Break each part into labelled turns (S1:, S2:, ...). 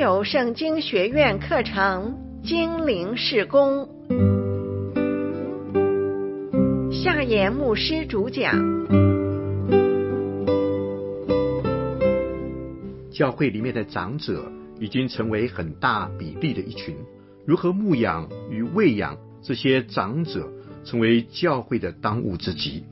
S1: 有圣经学院课程精灵事工，夏言牧师主讲。
S2: 教会里面的长者已经成为很大比例的一群，如何牧养与喂养这些长者，成为教会的当务之急。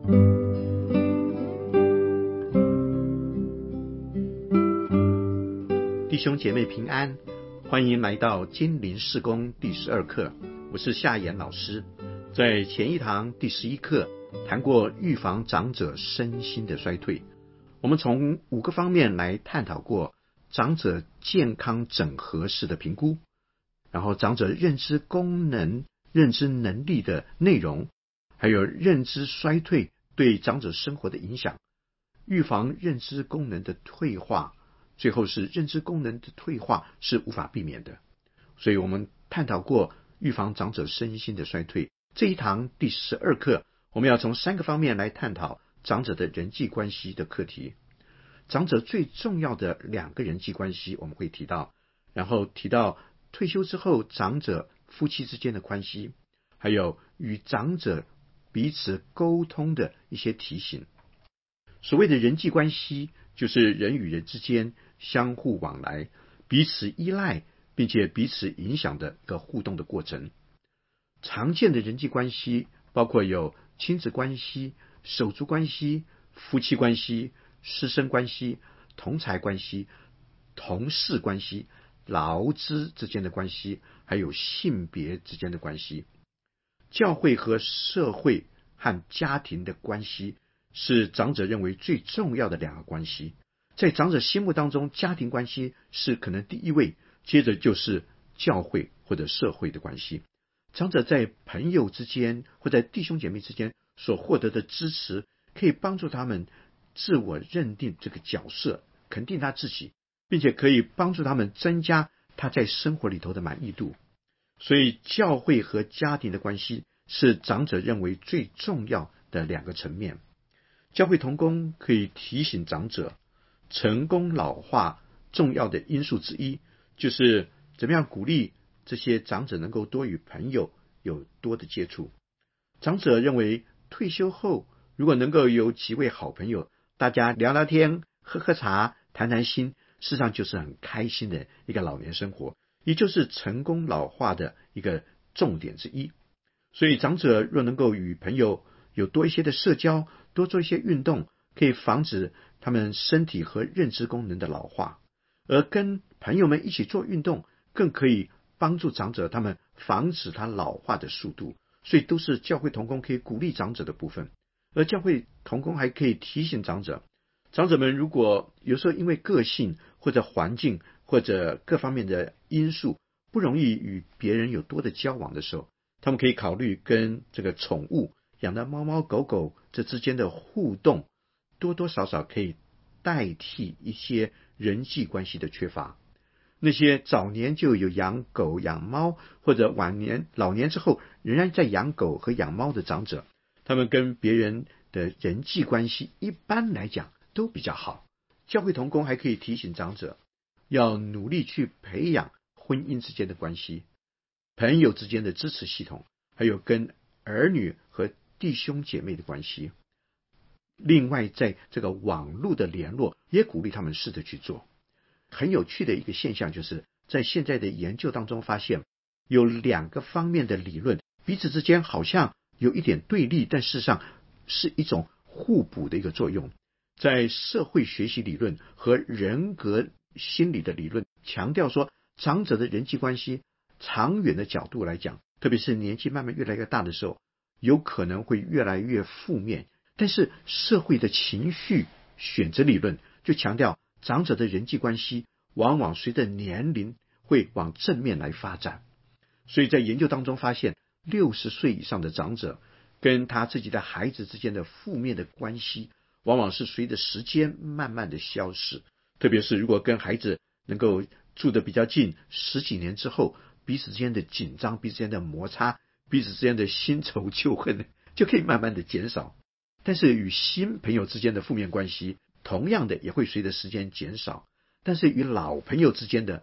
S2: 弟兄姐妹平安，欢迎来到精灵事工第12课，我是夏言老师。在前一堂第11课谈过预防长者身心的衰退，我们从5个方面来探讨过长者健康整合式的评估，然后长者认知功能、认知能力的内容，还有认知衰退对长者生活的影响，预防认知功能的退化，最后是认知功能的退化是无法避免的。所以我们探讨过预防长者身心的衰退。这一堂第12课，我们要从3个方面来探讨长者的人际关系的课题。长者最重要的2个人际关系我们会提到，然后提到退休之后长者夫妻之间的关系，还有与长者彼此沟通的一些提醒。所谓的人际关系，就是人与人之间相互往来，彼此依赖并且彼此影响的一个互动的过程。常见的人际关系包括有亲子关系、手足关系、夫妻关系、师生关系、同侪关系、同事关系、劳资之间的关系，还有性别之间的关系。教会和社会和家庭的关系是长者认为最重要的2个关系。在长者心目当中，家庭关系是可能第一位，接着就是教会或者社会的关系。长者在朋友之间或在弟兄姐妹之间所获得的支持，可以帮助他们自我认定这个角色，肯定他自己，并且可以帮助他们增加他在生活里头的满意度。所以教会和家庭的关系是长者认为最重要的2个层面。教会同工可以提醒长者，成功老化重要的因素之一，就是怎么样鼓励这些长者能够多与朋友有多的接触。长者认为退休后如果能够有几位好朋友，大家聊聊天、喝喝茶、谈谈心，事实上就是很开心的一个老年生活，也就是成功老化的一个重点之一。所以长者若能够与朋友有多一些的社交，多做一些运动，可以防止他们身体和认知功能的老化。而跟朋友们一起做运动，更可以帮助长者他们防止他老化的速度。所以都是教会同工可以鼓励长者的部分。而教会同工还可以提醒长者，长者们如果有时候因为个性或者环境或者各方面的因素不容易与别人有多的交往的时候，他们可以考虑跟这个宠物养的猫猫狗狗这之间的互动，多多少少可以代替一些人际关系的缺乏。那些早年就有养狗养猫，或者老年之后仍然在养狗和养猫的长者，他们跟别人的人际关系一般来讲都比较好。教会同工还可以提醒长者，要努力去培养婚姻之间的关系，朋友之间的支持系统，还有跟儿女和弟兄姐妹的关系。另外在这个网络的联络也鼓励他们试着去做。很有趣的一个现象，就是在现在的研究当中发现，有2个方面的理论彼此之间好像有一点对立，但事实上是一种互补的一个作用。在社会学习理论和人格心理的理论强调说，长者的人际关系长远的角度来讲，特别是年纪慢慢越来越大的时候，有可能会越来越负面。但是社会的情绪选择理论就强调，长者的人际关系往往随着年龄会往正面来发展。所以在研究当中发现，60岁以上的长者跟他自己的孩子之间的负面的关系往往是随着时间慢慢的消失。特别是如果跟孩子能够住得比较近，10几年之后，彼此之间的紧张、彼此之间的摩擦、彼此之间的新仇旧恨就可以慢慢的减少。但是与新朋友之间的负面关系同样的也会随着时间减少，但是与老朋友之间的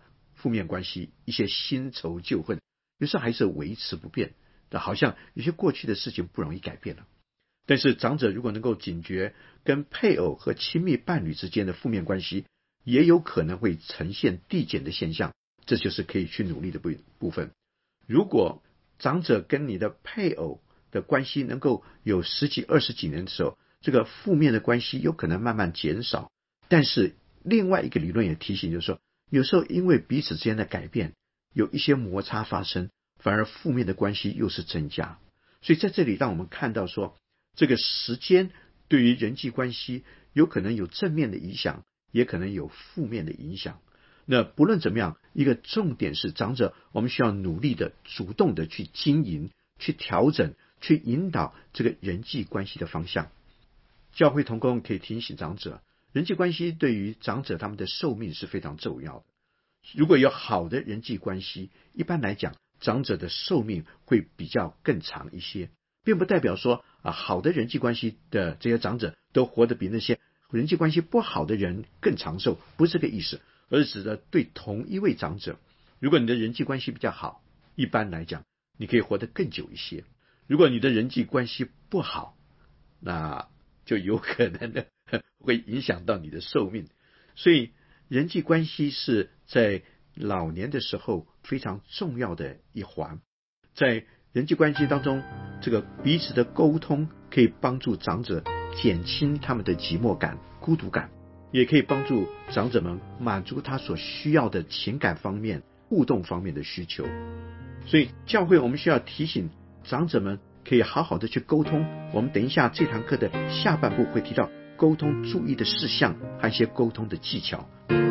S2: 负面关系，一些新仇旧恨，有时候还是维持不变，好像有些过去的事情不容易改变了。但是长者如果能够警觉跟配偶和亲密伴侣之间的负面关系也有可能会呈现递减的现象，这就是可以去努力的部分。如果长者跟你的配偶的关系能够有10几20几年的时候，这个负面的关系有可能慢慢减少。但是另外一个理论也提醒，就是说有时候因为彼此之间的改变，有一些摩擦发生，反而负面的关系又是增加。所以在这里让我们看到说，这个时间对于人际关系有可能有正面的影响，也可能有负面的影响。那不论怎么样，一个重点是长者我们需要努力的主动的去经营，去调整，去引导这个人际关系的方向。教会同工可以提醒长者，人际关系对于长者他们的寿命是非常重要的。如果有好的人际关系，一般来讲长者的寿命会比较更长一些，并不代表说好的人际关系的这些长者都活得比那些人际关系不好的人更长寿，不是这个意思，而是指的对同一位长者，如果你的人际关系比较好，一般来讲你可以活得更久一些。如果你的人际关系不好，那就有可能的会影响到你的寿命。所以人际关系是在老年的时候非常重要的一环。在人际关系当中，这个彼此的沟通可以帮助长者减轻他们的寂寞感、孤独感，也可以帮助长者们满足他所需要的情感方面、互动方面的需求。所以教会我们需要提醒长者们可以好好的去沟通。我们等一下这堂课的下半部会提到沟通注意的事项和一些沟通的技巧。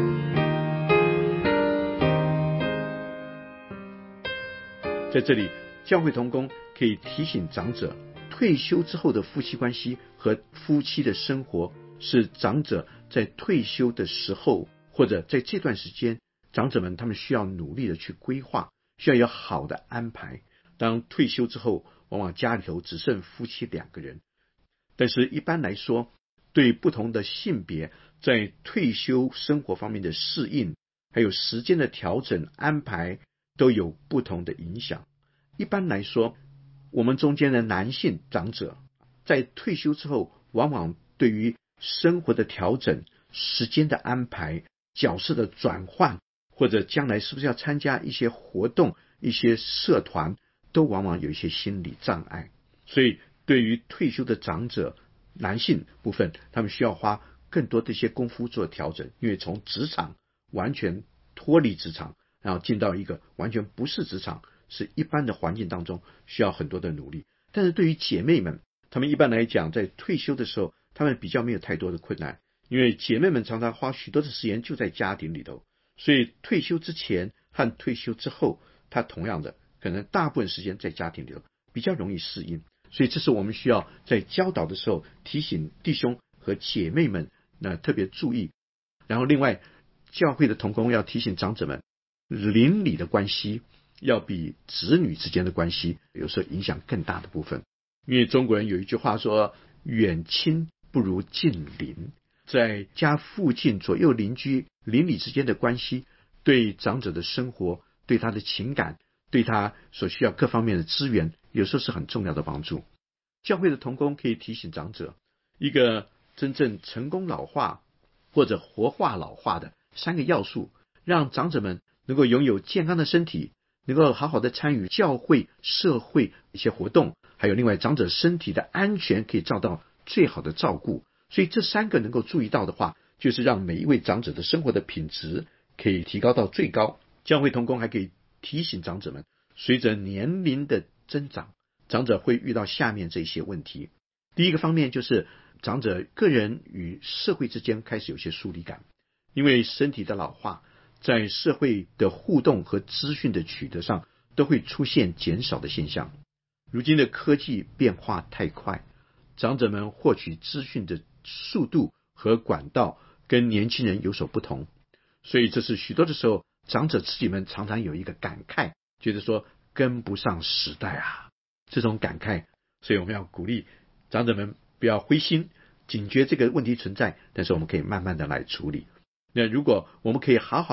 S2: 在这里教会同工可以提醒长者，退休之后的夫妻关系和夫妻的生活是长者在退休的时候，或者在这段时间，长者们他们需要努力的去规划，需要有好的安排。当退休之后，往往家里头只剩夫妻2个人，但是一般来说，对不同的性别在退休生活方面的适应，还有时间的调整安排都有不同的影响。一般来说，我们中间的男性长者在退休之后，往往对于生活的调整、时间的安排、角色的转换，或者将来是不是要参加一些活动、一些社团，都往往有一些心理障碍。所以对于退休的长者男性部分，他们需要花更多的一些功夫做调整，因为从职场完全脱离职场，然后进到一个完全不是职场，是一般的环境当中，需要很多的努力。但是对于姐妹们，她们一般来讲在退休的时候，她们比较没有太多的困难，因为姐妹们常常花许多的时间就在家庭里头，所以退休之前和退休之后，她同样的可能大部分时间在家庭里头，比较容易适应。所以这是我们需要在教导的时候提醒弟兄和姐妹们特别注意。然后另外教会的同工要提醒长者们，邻里的关系要比子女之间的关系有时候影响更大的部分。因为中国人有一句话说，远亲不如近邻，在家附近左右邻居邻里之间的关系，对长者的生活，对他的情感，对他所需要各方面的资源，有时候是很重要的帮助。教会的同工可以提醒长者，一个真正成功老化或者活化老化的3个要素，让长者们能够拥有健康的身体，能够好好的参与教会社会一些活动，还有另外长者身体的安全可以照到最好的照顾。所以这3个能够注意到的话，就是让每一位长者的生活的品质可以提高到最高。教会同工还可以提醒长者们，随着年龄的增长，长者会遇到下面这些问题。第一个方面就是长者个人与社会之间开始有些疏离感，因为身体的老化，在社会的互动和资讯的取得上都会出现减少的现象。如今的科技变化太快，长者们获取资讯的速度和管道跟年轻人有所不同，所以这是许多的时候长者自己们常常有一个感慨，觉得说跟不上时代啊，这种感慨。所以我们要鼓励长者们不要灰心，警觉这个问题存在，但是我们可以慢慢的来处理。那如果我们可以好好的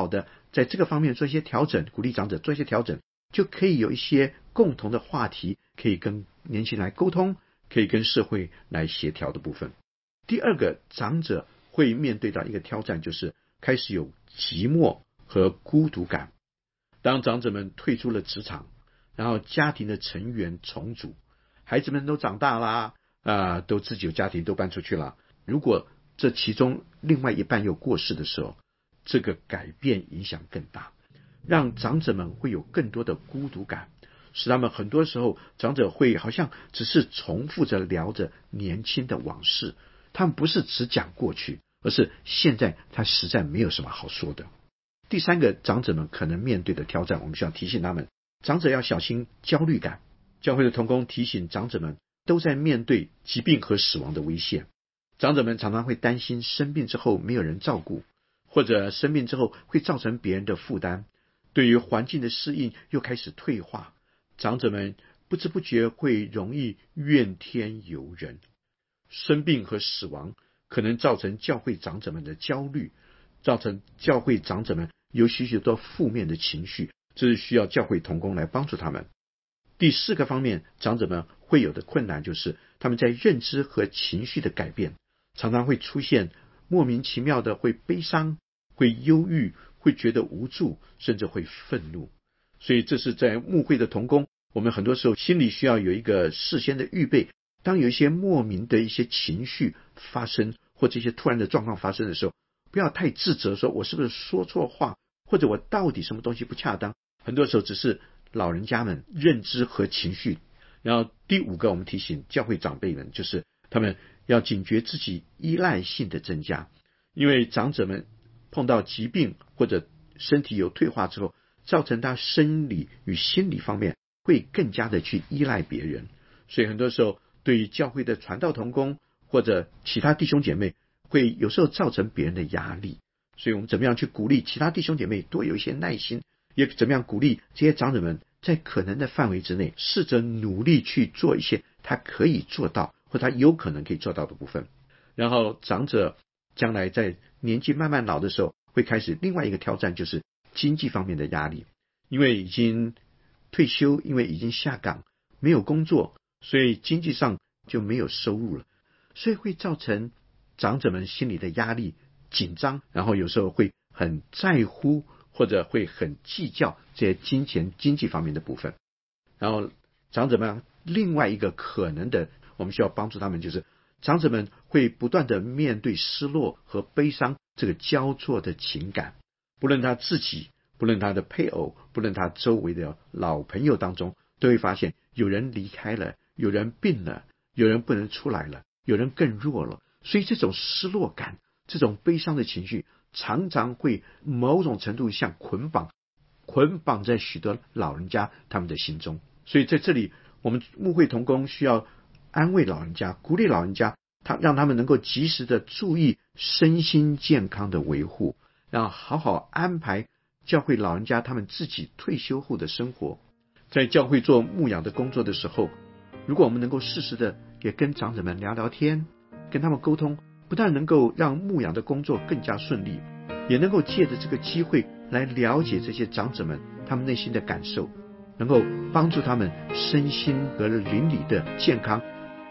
S2: 在这个方面做一些调整，鼓励长者做一些调整，就可以有一些共同的话题，可以跟年轻人来沟通，可以跟社会来协调的部分。第二个，长者会面对到一个挑战，就是开始有寂寞和孤独感。当长者们退出了职场，然后家庭的成员重组，孩子们都长大啦，都自己有家庭，都搬出去了。如果这其中另外一半又过世的时候，这个改变影响更大，让长者们会有更多的孤独感，使他们很多时候长者会好像只是重复着聊着年轻的往事，他们不是只讲过去，而是现在他实在没有什么好说的。第三个，长者们可能面对的挑战，我们需要提醒他们，长者要小心焦虑感。教会的同工提醒长者们，都在面对疾病和死亡的危险。长者们常常会担心生病之后没有人照顾，或者生病之后会造成别人的负担，对于环境的适应又开始退化。长者们不知不觉会容易怨天尤人。生病和死亡可能造成教会长者们的焦虑，造成教会长者们有许许多负面的情绪，这是需要教会同工来帮助他们。第四个方面，长者们会有的困难就是他们在认知和情绪的改变，常常会出现莫名其妙的会悲伤，会忧郁，会觉得无助，甚至会愤怒。所以这是在牧会的同工，我们很多时候心里需要有一个事先的预备，当有一些莫名的一些情绪发生，或者一些突然的状况发生的时候，不要太自责，说我是不是说错话，或者我到底什么东西不恰当。很多时候只是老人家们认知和情绪。然后第五个，我们提醒教会长辈们，就是他们要警觉自己依赖性的增加。因为长者们碰到疾病或者身体有退化之后，造成他生理与心理方面会更加的去依赖别人。所以很多时候对于教会的传道同工或者其他弟兄姐妹，会有时候造成别人的压力。所以我们怎么样去鼓励其他弟兄姐妹多有一些耐心，也怎么样鼓励这些长者们在可能的范围之内，试着努力去做一些他可以做到或他有可能可以做到的部分。然后长者将来在年纪慢慢老的时候，会开始另外一个挑战，就是经济方面的压力。因为已经退休，因为已经下岗，没有工作，所以经济上就没有收入了，所以会造成长者们心里的压力紧张，然后有时候会很在乎或者会很计较这些金钱经济方面的部分。然后长者们另外一个可能的我们需要帮助他们，就是长者们会不断的面对失落和悲伤这个交错的情感，不论他自己，不论他的配偶，不论他周围的老朋友当中，都会发现有人离开了，有人病了，有人不能出来了，有人更弱了。所以这种失落感，这种悲伤的情绪常常会某种程度像捆绑在许多老人家他们的心中。所以在这里我们牧会同工需要安慰老人家，鼓励老人家，让他们能够及时的注意身心健康的维护，然后好好安排教会老人家他们自己退休后的生活。在教会做牧养的工作的时候，如果我们能够适时的也跟长者们聊聊天，跟他们沟通，不但能够让牧养的工作更加顺利，也能够借着这个机会来了解这些长者们他们内心的感受，能够帮助他们身心和灵里的健康。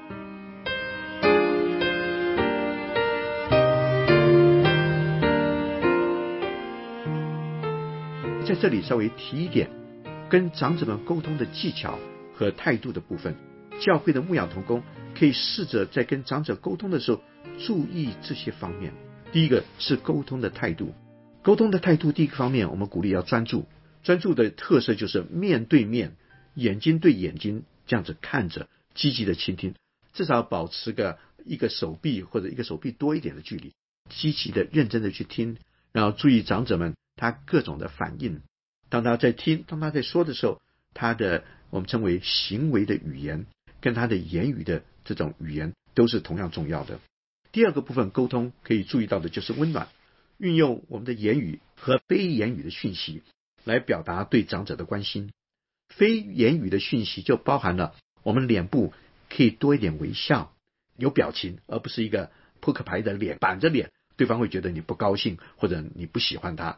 S2: 在这里稍微提一点跟长者们沟通的技巧和态度的部分，教会的牧养同工可以试着在跟长者沟通的时候注意这些方面。第一个是沟通的态度。沟通的态度第一个方面，我们鼓励要专注。专注的特色就是面对面，眼睛对眼睛这样子看着，积极的倾听，至少保持一个手臂或者一个手臂多一点的距离，积极的认真的去听，然后注意长者们他各种的反应。当他在听，当他在说的时候，他的我们称为行为的语言跟他的言语的这种语言都是同样重要的。第二个部分沟通可以注意到的就是温暖，运用我们的言语和非言语的讯息来表达对长者的关心。非言语的讯息就包含了我们脸部可以多一点微笑，有表情，而不是一个扑克牌的脸，板着脸，对方会觉得你不高兴或者你不喜欢他。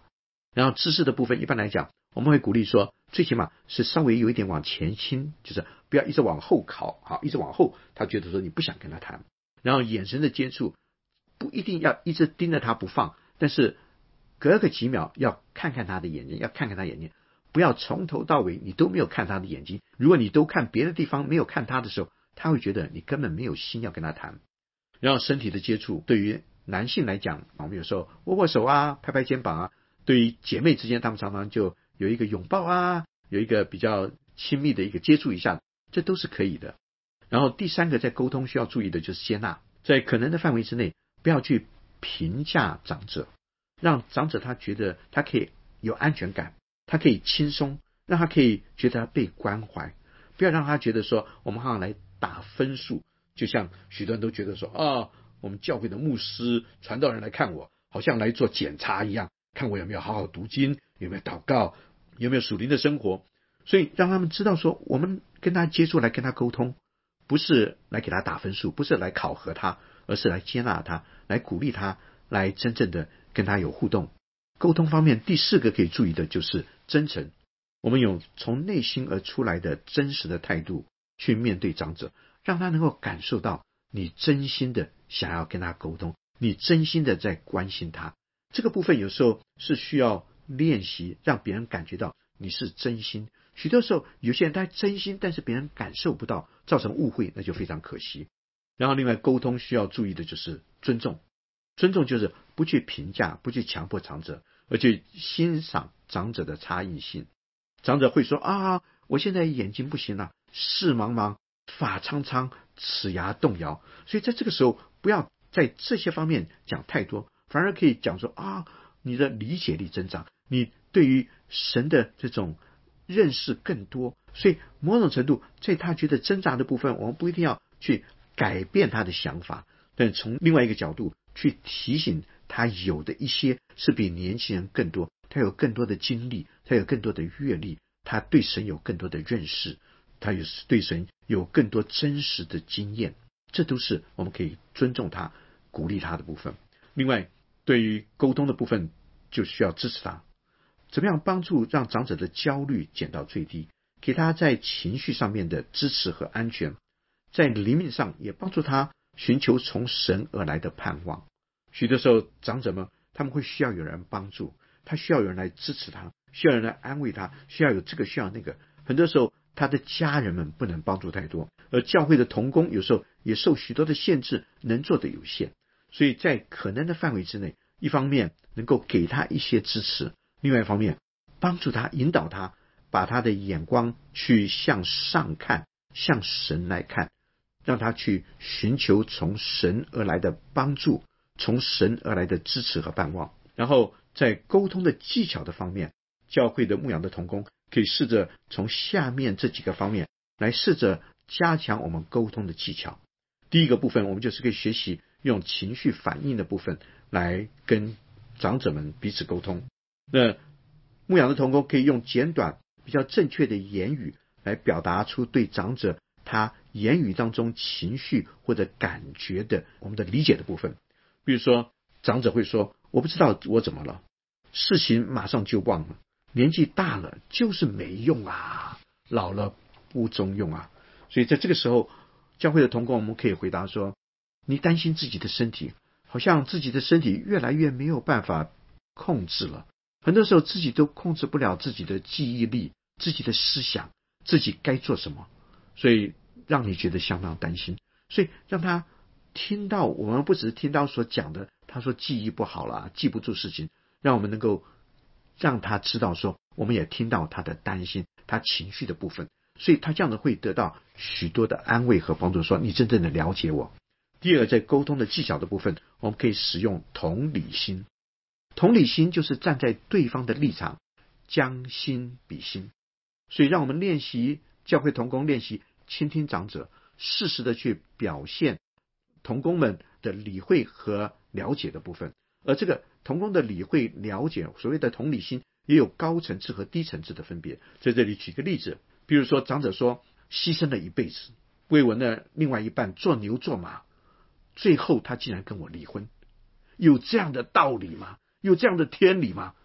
S2: 然后姿势的部分，一般来讲，我们会鼓励说，最起码是稍微有一点往前倾，就是不要一直往后靠，好，一直往后，他觉得说你不想跟他谈。然后眼神的接触，不一定要一直盯着他不放，但是隔个几秒要看看他的眼睛，要看看他眼睛，不要从头到尾你都没有看他的眼睛。如果你都看别的地方，没有看他的时候，他会觉得你根本没有心要跟他谈。然后身体的接触，对于男性来讲，我们有时候握握手啊，拍拍肩膀啊，对于姐妹之间，他们常常就有一个拥抱啊，有一个比较亲密的一个接触一下，这都是可以的。然后第三个在沟通需要注意的就是接纳，在可能的范围之内，不要去评价长者，让长者他觉得他可以有安全感，他可以轻松，让他可以觉得他被关怀，不要让他觉得说我们好像来打分数，就像许多人都觉得说我们教会的牧师传道人来看我，好像来做检查一样，看我有没有好好读经，有没有祷告，有没有属灵的生活。所以让他们知道说，我们跟他接触，来跟他沟通，不是来给他打分数，不是来考核他，而是来接纳他，来鼓励他，来真正的跟他有互动。沟通方面，第四个可以注意的就是真诚。我们有从内心而出来的真实的态度去面对长者，让他能够感受到你真心的想要跟他沟通，你真心的在关心他。这个部分有时候是需要练习，让别人感觉到你是真心。许多时候有些人他真心，但是别人感受不到，造成误会，那就非常可惜。然后另外沟通需要注意的就是尊重。尊重就是不去评价，不去强迫长者，而去欣赏长者的差异性。长者会说我现在眼睛不行了，视茫茫，发苍苍，齿牙动摇。所以在这个时候不要在这些方面讲太多，反而可以讲说你的理解力增长，你对于神的这种认识更多。所以某种程度在他觉得挣扎的部分，我们不一定要去改变他的想法，但从另外一个角度去提醒他有的一些是比年轻人更多，他有更多的经历，他有更多的阅历，他对神有更多的认识，他有对神有更多真实的经验，这都是我们可以尊重他，鼓励他的部分。另外对于沟通的部分，就需要支持他，怎么样帮助让长者的焦虑减到最低，给他在情绪上面的支持和安全，在灵命上也帮助他寻求从神而来的盼望。许多时候长者们他们会需要有人帮助，他需要有人来支持他，需要有人来安慰他，需要有这个需要那个。很多时候他的家人们不能帮助太多，而教会的同工有时候也受许多的限制，能做的有限。所以在可能的范围之内，一方面能够给他一些支持，另外一方面帮助他，引导他，把他的眼光去向上看，向神来看，让他去寻求从神而来的帮助，从神而来的支持和盼望。然后在沟通的技巧的方面，教会的牧养的同工可以试着从下面这几个方面来试着加强我们沟通的技巧。第一个部分，我们就是可以学习用情绪反应的部分来跟长者们彼此沟通。那牧养的同工可以用简短比较正确的言语来表达出对长者他言语当中情绪或者感觉的我们的理解的部分。比如说长者会说，我不知道我怎么了，事情马上就忘了，年纪大了就是没用啊，老了不中用啊。所以在这个时候，教会的同工我们可以回答说，你担心自己的身体，好像自己的身体越来越没有办法控制了，很多时候自己都控制不了自己的记忆力，自己的思想，自己该做什么，所以让你觉得相当担心。所以让他听到，我们不只是听到所讲的，他说记忆不好啦，记不住事情，让我们能够让他知道说，我们也听到他的担心，他情绪的部分，所以他这样的会得到许多的安慰和帮助，说你真正的了解我。第二，在沟通的技巧的部分，我们可以使用同理心。同理心就是站在对方的立场，将心比心。所以让我们练习，教会同工练习倾听长者，适时的去表现同工们的理会和了解的部分。而这个同工的理会了解，所谓的同理心也有高层次和低层次的分别。在这里举个例子，比如说长者说，牺牲了一辈子为我的另外一半做牛做马，最后他竟然跟我离婚，有这样的道理吗？有这样的天理吗？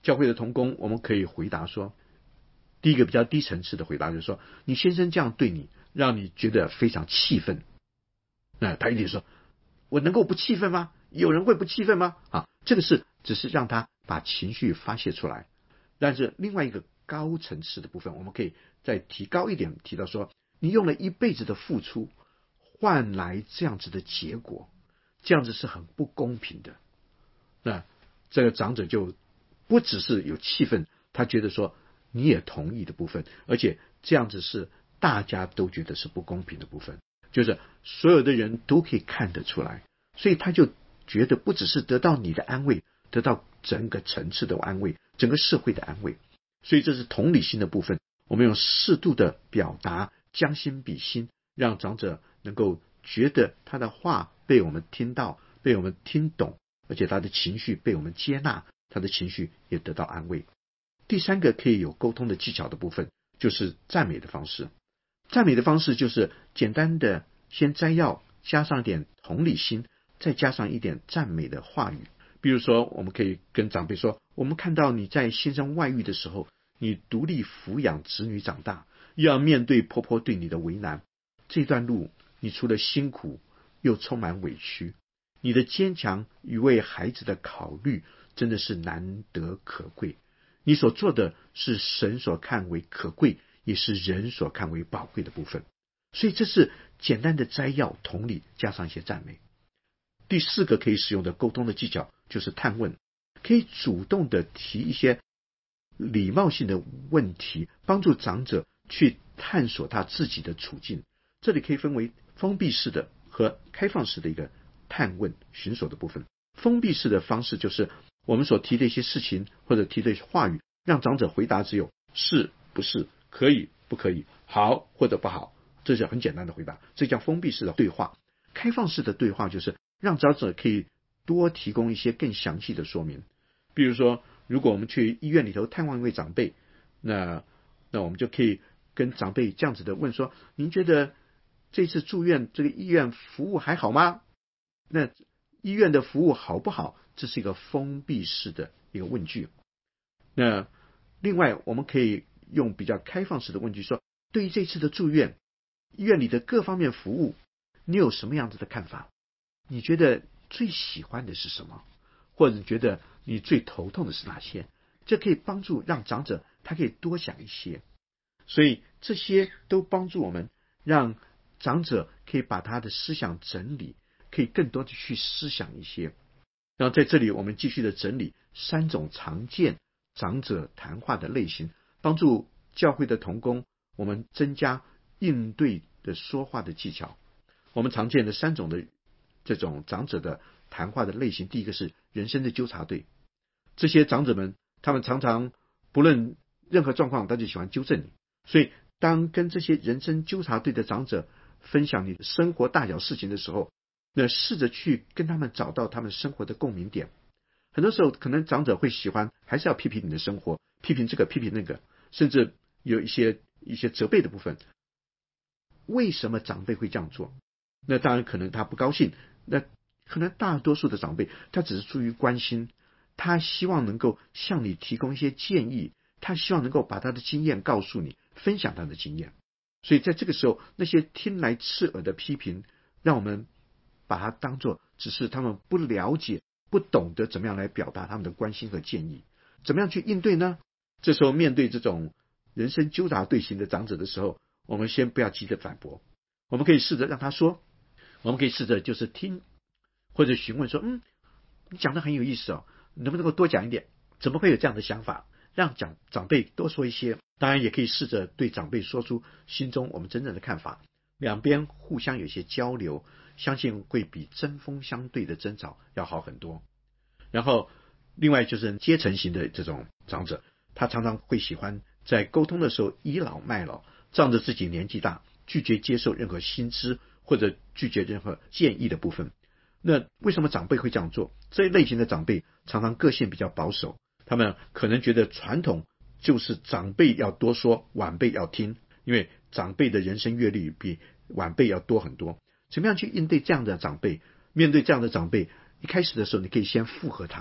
S2: 教会的同工，我们可以回答说，第一个比较低层次的回答就是说，你先生这样对你，让你觉得非常气愤。那他一定说，我能够不气愤吗？有人会不气愤吗？这个是只是让他把情绪发泄出来。但是另外一个高层次的部分，我们可以再提高一点，提到说，你用了一辈子的付出换来这样子的结果，这样子是很不公平的。那这个长者就不只是有气愤，他觉得说你也同意的部分，而且这样子是大家都觉得是不公平的部分，就是所有的人都可以看得出来，所以他就觉得不只是得到你的安慰，得到整个层次的安慰，整个社会的安慰。所以这是同理心的部分，我们用适度的表达，将心比心，让长者能够觉得他的话被我们听到，被我们听懂，而且他的情绪被我们接纳，他的情绪也得到安慰。第三个可以有沟通的技巧的部分，就是赞美的方式。赞美的方式就是简单的先摘要，加上一点同理心，再加上一点赞美的话语。比如说，我们可以跟长辈说，我们看到你在先生外遇的时候，你独立抚养子女长大，又要面对婆婆对你的为难，这段路你除了辛苦又充满委屈，你的坚强与为孩子的考虑真的是难得可贵。你所做的是神所看为可贵，也是人所看为宝贵的部分。所以这是简单的摘要，同理加上一些赞美。第四个可以使用的沟通的技巧就是探问，可以主动的提一些礼貌性的问题，帮助长者去探索他自己的处境。这里可以分为封闭式的和开放式的一个探问寻索的部分。封闭式的方式就是我们所提的一些事情或者提的话语，让长者回答只有是不是，可以不可以，好或者不好，这是很简单的回答，这叫封闭式的对话。开放式的对话就是让长者可以多提供一些更详细的说明。比如说，如果我们去医院里头探望一位长辈，那我们就可以跟长辈这样子的问说，您觉得这次住院这个医院服务还好吗？那医院的服务好不好？这是一个封闭式的一个问句。那另外我们可以用比较开放式的问句说，对于这次的住院，医院里的各方面服务，你有什么样子的看法？你觉得最喜欢的是什么？或者觉得你最头痛的是哪些？这可以帮助让长者他可以多想一些。所以这些都帮助我们让长者可以把他的思想整理，可以更多的去思想一些。然后在这里我们继续的整理3种常见长者谈话的类型，帮助教会的同工我们增加应对的说话的技巧。我们常见的3种的这种长者的谈话的类型，第一个是人生的纠察队。这些长者们他们常常不论任何状况他就喜欢纠正你，所以当跟这些人生纠察队的长者分享你的生活大小事情的时候，那试着去跟他们找到他们生活的共鸣点。很多时候可能长者会喜欢还是要批评你的生活，批评这个批评那个，甚至有一些责备的部分。为什么长辈会这样做？那当然可能他不高兴，那可能大多数的长辈他只是出于关心，他希望能够向你提供一些建议，他希望能够把他的经验告诉你，分享他的经验。所以在这个时候，那些听来刺耳的批评，让我们把它当作只是他们不了解不懂得怎么样来表达他们的关心和建议。怎么样去应对呢？这时候面对这种人生纠察队型的长者的时候，我们先不要急着反驳，我们可以试着让他说，我们可以试着就是听，或者询问说，你讲的很有意思哦，能不能够多讲一点？怎么会有这样的想法？让长辈多说一些。当然也可以试着对长辈说出心中我们真正的看法，两边互相有一些交流，相信会比针锋相对的争吵要好很多。然后另外就是阶层型的这种长者，他常常会喜欢在沟通的时候倚老卖老，仗着自己年纪大，拒绝接受任何新知或者拒绝任何建议的部分。那为什么长辈会这样做？这一类型的长辈常常个性比较保守，他们可能觉得传统就是长辈要多说，晚辈要听，因为长辈的人生阅历比晚辈要多很多。怎么样去应对这样的长辈？面对这样的长辈，一开始的时候你可以先附和他，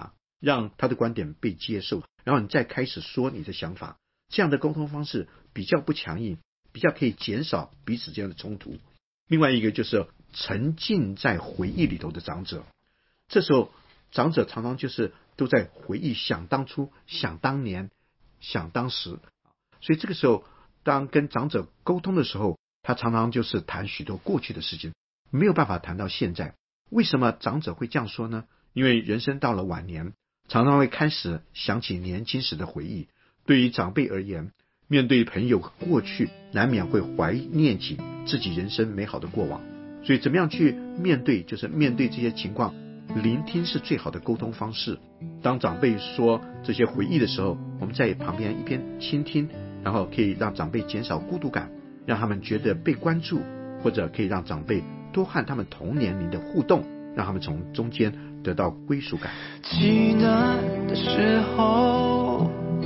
S2: 让他的观点被接受，然后你再开始说你的想法。这样的沟通方式比较不强硬，比较可以减少彼此间的冲突。另外一个就是沉浸在回忆里头的长者，这时候长者常常就是都在回忆，想当初，想当年，想当时。所以这个时候当跟长者沟通的时候，他常常就是谈许多过去的事情，没有办法谈到现在。为什么长者会这样说呢？因为人生到了晚年，常常会开始想起年轻时的回忆。对于长辈而言，面对朋友过去，难免会怀念起自己人生美好的过往。所以怎么样去面对，就是面对这些情况，聆听是最好的沟通方式。当长辈说这些回忆的时候，我们在旁边一边倾听，然后可以让长辈减少孤独感，让他们觉得被关注，或者可以让长辈多和他们同年龄的互动，让他们从中间得到归属感。
S3: 极难的时候，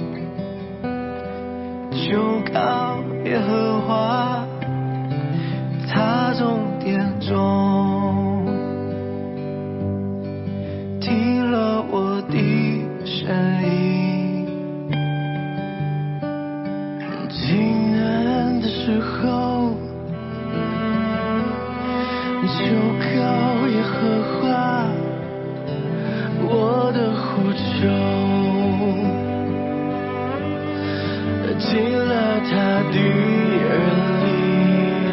S3: 就靠耶和华，他终点中听了我的声音。极难的时候，就靠耶和华，我的呼求进了他的耳里，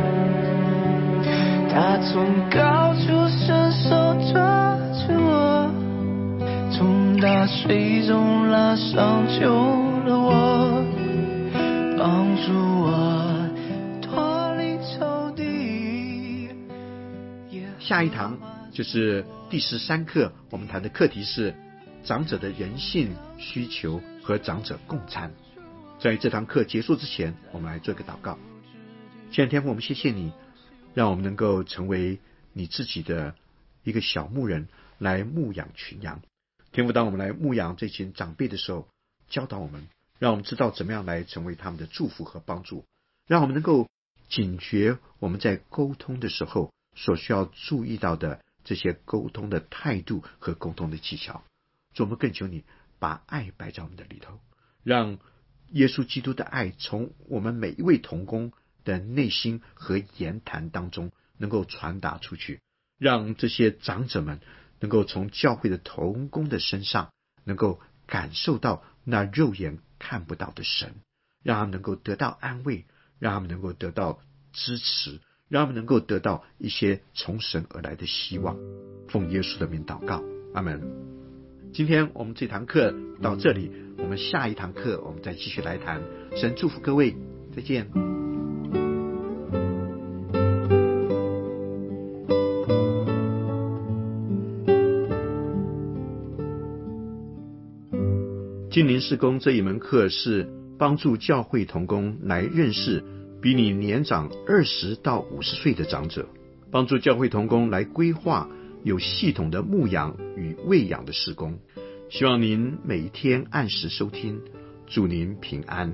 S3: 他从高处伸手抓住我，从大水中拉上救了我，帮助我脱离仇敌。
S2: 下一堂就是第13课，我们谈的课题是长者的人性需求和长者共餐。在这堂课结束之前，我们来做一个祷告。亲爱的天父，我们谢谢你，让我们能够成为你自己的一个小牧人，来牧养群羊。天父，当我们来牧养这群长辈的时候，教导我们，让我们知道怎么样来成为他们的祝福和帮助，让我们能够警觉我们在沟通的时候所需要注意到的这些沟通的态度和沟通的技巧。主，我们更求你把爱摆在我们的里头，让耶稣基督的爱从我们每一位同工的内心和言谈当中能够传达出去，让这些长者们能够从教会的同工的身上能够感受到那肉眼看不到的神，让他们能够得到安慰，让他们能够得到支持，让他们能够得到一些从神而来的希望。奉耶稣的名祷告，阿们。今天我们这堂课到这里，我们下一堂课我们再继续来谈。神祝福各位，再见。精灵事工这一门课是帮助教会同工来认识比你年长20到50岁的长者，帮助教会同工来规划有系统的牧养与喂养的事工。希望您每一天按时收听，祝您平安。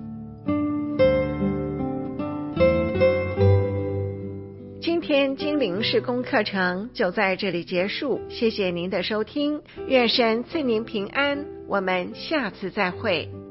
S1: 今天精灵事工课程就在这里结束，谢谢您的收听，愿神赐您平安，我们下次再会。